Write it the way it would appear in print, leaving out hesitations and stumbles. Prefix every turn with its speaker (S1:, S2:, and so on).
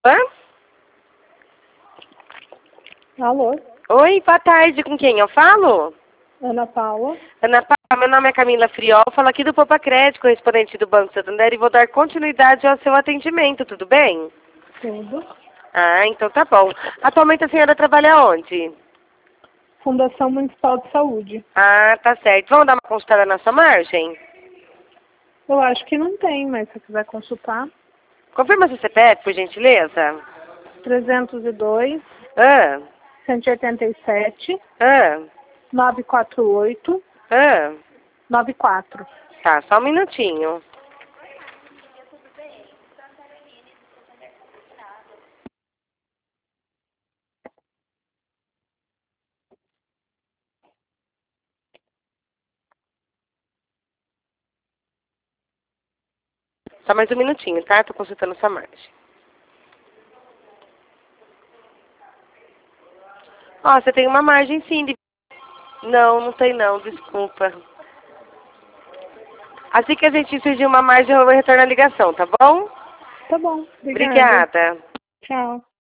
S1: Hã?
S2: Alô?
S1: Oi, boa tarde. Com quem eu falo?
S2: Ana Paula.
S1: Ana Paula, meu nome é Camila Friol, falo aqui do Poupa Crédito, correspondente do Banco Santander, e vou dar continuidade ao seu atendimento, tudo bem?
S2: Tudo.
S1: Ah, então tá bom. Atualmente a senhora trabalha onde?
S2: Fundação Municipal de Saúde.
S1: Ah, tá certo. Vamos dar uma consultada na sua margem?
S2: Eu acho que não tem, mas se você quiser consultar.
S1: Confirma seu CPF, por gentileza.
S2: 302
S1: Ah,
S2: 187
S1: ah,
S2: 948
S1: ah.
S2: 94.
S1: Tá, só um minutinho. Só mais um minutinho, tá? Tô consultando sua margem. Ó, você tem uma margem sim de... Não, não tem não, desculpa. Assim que a gente surgir uma margem, eu vou retornar a ligação, tá bom?
S2: Tá bom, obrigada.
S1: Obrigada.
S2: Tchau.